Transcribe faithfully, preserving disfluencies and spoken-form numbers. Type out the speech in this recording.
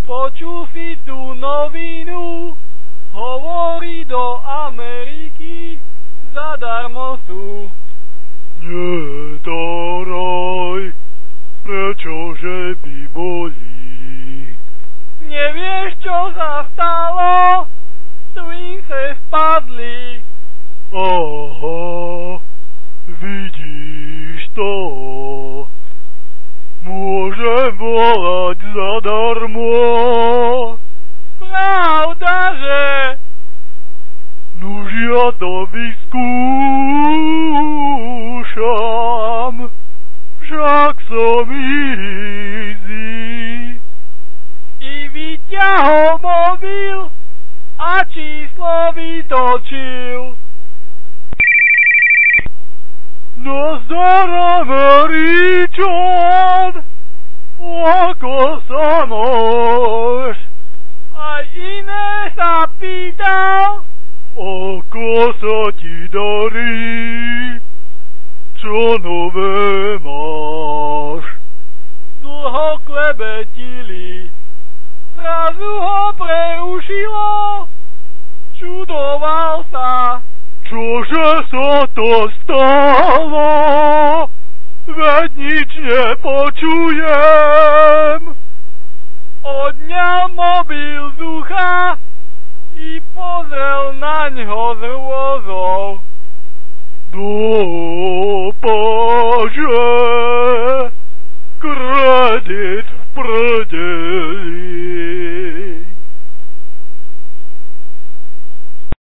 Počul si tú novinu, hovorí do Ameriky, zadarmo sú. Nedaraj, prečože by bolí? Nevieš, čo sa stalo? Twinse spadli. Aha, vidíš to? Môžem volať zadarmo. Pravdaže? Nuž ja to vyskúšam, však som easy. I vyťahol mobil a číslo vytočil. Nazdar, Američan, ako sa máš? Aj iné sa pýtal, ako sa ti darí? Čo nové máš? dlho klebetili. Zrazu ho preušilo, čudoval sa. Čože sa to stalo? Veď nič nepočujem. Odňal mobil z ucha i pozrel naňho z rôzou. Dopaže, kredit v prdeli.